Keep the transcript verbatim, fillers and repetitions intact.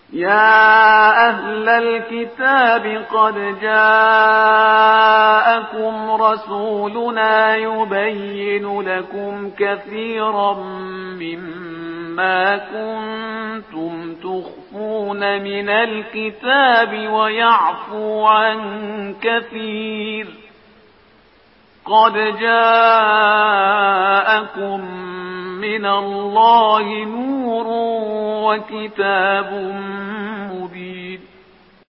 يا أهل الكتاب قد جاءكم رسولنا يبين لكم كثيرا مما كنتم تخفون من الكتاب ويعفو عن كثير. قد جاءكم من الله نور وكتاب